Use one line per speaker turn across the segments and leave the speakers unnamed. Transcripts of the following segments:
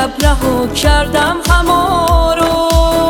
عجب رها کردم هما رو.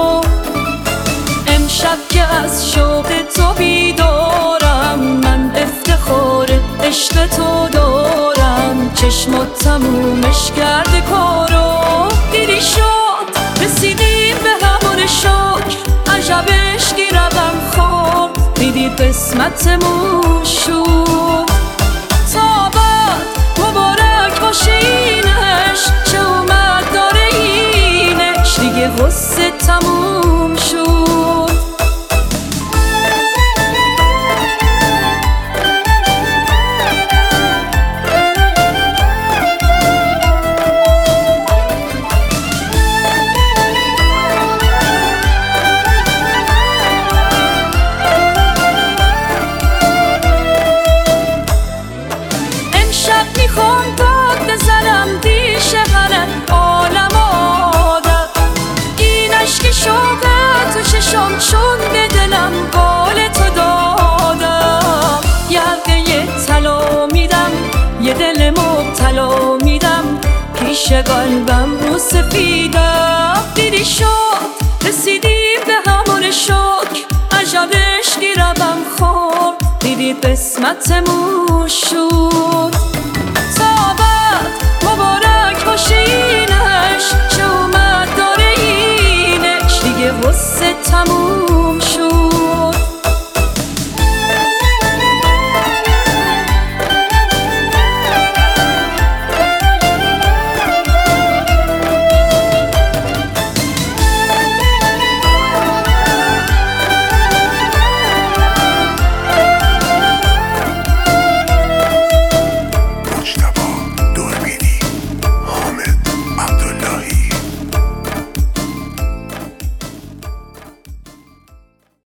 امشب که از شوق تو بیدارم، من افتخار عشق تو دارم. چشمات تمومش کرده کارو. دیدی شد رسیدیم به همون شکر، عجب عشقی رقم خورد، دیدی قسمتمون شد. تا بعد مبارک باشه اینش، چه اومد داره اینش، دیگه غصه تموم شد. میخوام داد بزنم دیش هر عالم آدم، این عشق شوقت تو چشم چون به دلم قول تو دادم. یه طلا میدم، یه دل مبتلا میدم، پیش قلبم رو سفیدم. دیدی شد رسیدیم به همون شکر، عجب عشقی رقم خورد، دیدی قسمتمون شد.